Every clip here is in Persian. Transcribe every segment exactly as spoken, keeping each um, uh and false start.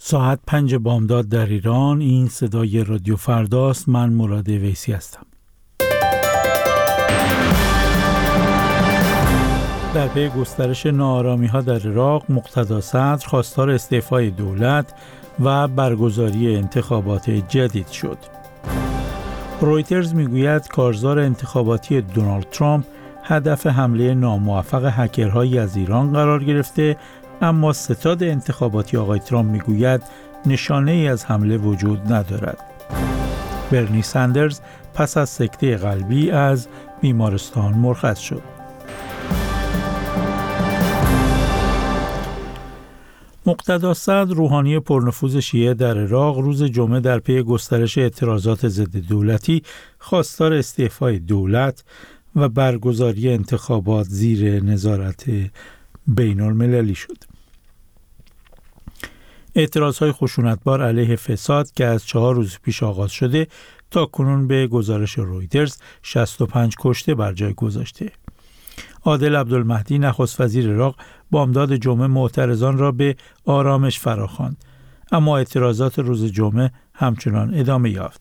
ساعت پنج بامداد در ایران. این صدای رادیو فرداست. من مراد ویسی هستم. در پی گسترش ناآرامی‌ها در عراق، مقتدا صدر خواستار استعفای دولت و برگزاری انتخابات جدید شد. رویترز میگوید کارزار انتخاباتی دونالد ترامپ هدف حمله ناموفق هکرهایی از ایران قرار گرفته، اما ستاد انتخاباتی آقای ترامپ میگوید نشانه ای از حمله وجود ندارد. برنی سندرز پس از سکته قلبی از بیمارستان مرخص شد. مقتدا صدر روحانی پرنفوذ شیعه در عراق روز جمعه در پی گسترش اعتراضات ضد دولتی خواستار استعفای دولت و برگزاری انتخابات زیر نظارت بین المللی شد. اعتراضهای خشونتبار علیه فساد که از چهار روز پیش آغاز شده تا کنون به گزارش رویترز شصت و پنج کشته بر جای گذاشته. عادل عبدالمهدی نخست وزیر عراق بامداد جمعه معترضان را به آرامش فراخواند، اما اعتراضات روز جمعه همچنان ادامه یافت.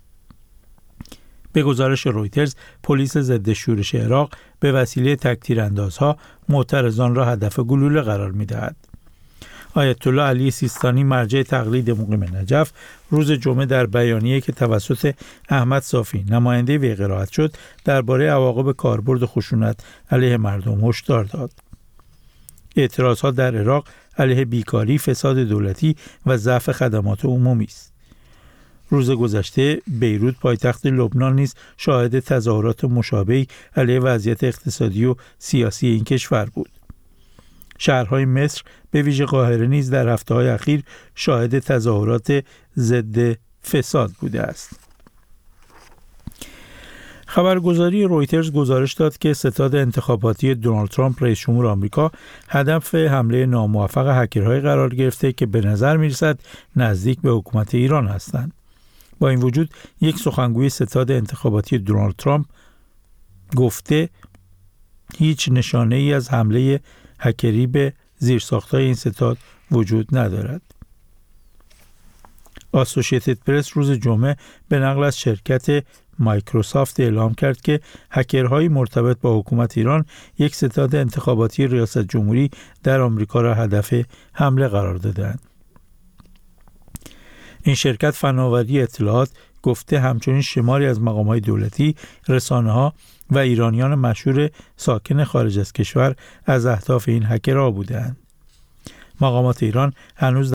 به گزارش رویترز، پلیس ضد شورش عراق به وسیله تک‌تیراندازها معترضان را هدف گلوله قرار می‌دهد. آیت الله علی سیستانی مرجع تقلید مقیم نجف روز جمعه در بیانیه‌ای که توسط احمد صافی نماینده وی قرائت شد درباره عواقب کاربرد خشونت علیه مردم هشدار داد. اعتراضها در عراق علیه بیکاری، فساد دولتی و ضعف خدمات عمومی است. روز گذشته بیروت پایتخت لبنان نیز شاهد تظاهرات مشابهی علیه وضعیت اقتصادی و سیاسی این کشور بود. شهرهای مصر به ویژه قاهره نیز در هفته‌های اخیر شاهد تظاهرات ضد فساد بوده است. خبرگزاری رویترز گزارش داد که ستاد انتخاباتی دونالد ترامپ رئیس جمهور آمریکا هدف حمله ناموفق هکرهای قرار گرفته که به نظر می‌رسد نزدیک به حکومت ایران هستند. با این وجود یک سخنگوی ستاد انتخاباتی دونالد ترامپ گفته هیچ نشانه‌ای از حمله هکری به زیرساخت‌های این ستاد وجود ندارد. آسوشیتد پرس روز جمعه به نقل از شرکت مایکروسافت اعلام کرد که هکرهای مرتبط با حکومت ایران یک ستاد انتخاباتی ریاست جمهوری در آمریکا را هدف حمله قرار دادند. این شرکت فناوری اطلاعات گفته همچنین شماری از مقامات دولتی، رسانه‌ها و ایرانیان مشهور ساکن خارج از کشور از اهداف این هکرها بودند. مقامات ایران هنوز